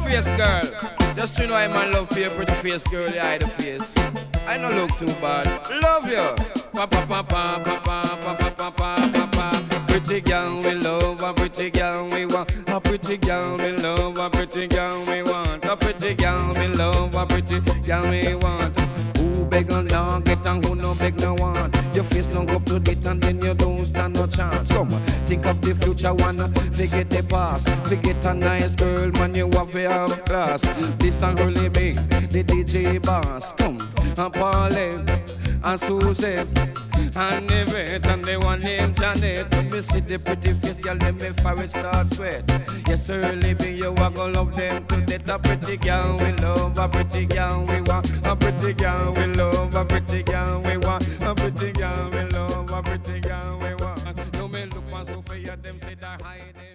face, girl. Just you know I man love for your pretty face, girl. You hide the face. I don't look too bad. Love you. Pa pa pa pa pa pa pa pa pa pa pa pa. Pretty girl we love, a pretty girl we want. A pretty girl we love, a pretty girl we want. A pretty girl we love, a pretty girl we want. Who beg and don't get and who no beg no want. Your face don't up to date and then you don't stand no chance. Come on, think of the future one, forget the past. Forget a nice girl, man, you have to have class. This and really big, the DJ boss. Come, and Pauline, and Susie, and Yvette, and the one named Janet. When me see the pretty face, girl, let me forehead start sweat. Yes, early be you are gonna love them to death. A pretty girl we love, a pretty girl we want. A pretty girl we love, a pretty girl we want. A pretty girl we love, a pretty girl we want. No me look for Sophia, them say they're hiding.